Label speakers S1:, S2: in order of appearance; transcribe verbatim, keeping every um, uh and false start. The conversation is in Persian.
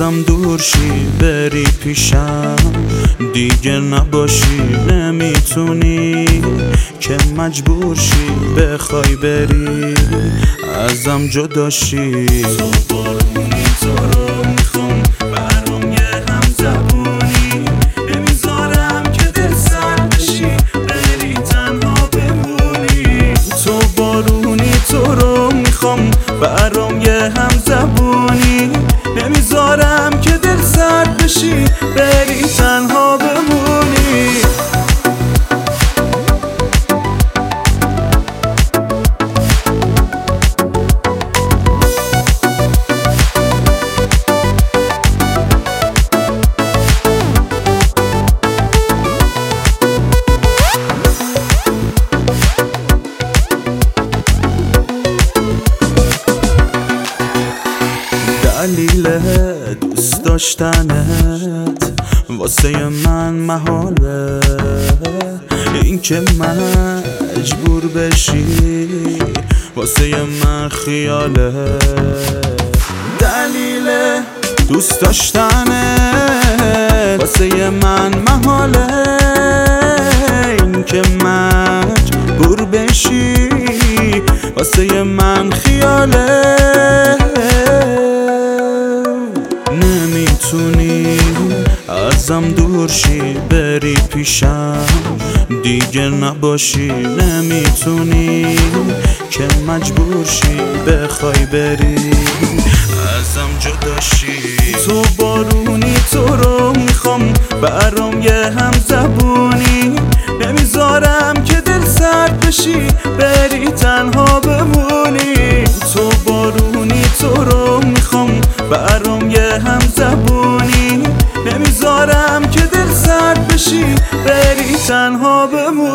S1: ازم دور شی بری پیشم، دیگه نباشی نمیتونی که مجبور شی بخوای بری ازم جدا شی. تو بارونی تو رو میخوام برام یه هم زبونی، نمیذارم که دل سرد بشی بری تنها بمونی. تو بارونی تو رو میخوام برام یه هم زبونی، نمیذارم که دل سرد بشی بری تنها بمونی. دلیل دوست داشتنت واسه من محاله، این که مجبور بشی واسه من خیاله. دلیل دوست داشتنت واسه من محاله، این که مجبور بشی واسه من خیاله. نمیتونی ازم دور شی بری پیشم، دیگه نباشی نمیتونی که مجبور شی بخوای بری ازم جدا شی. تو بارونی تو رو میخوام برام یه هم زبونی، نمیذارم که دل سرد بشی بری تنها بمونی. تو بارونی تو رو میخوام برام یه هم زبونی، نمیذارم که دل سرد بشی بری تنها بمونی.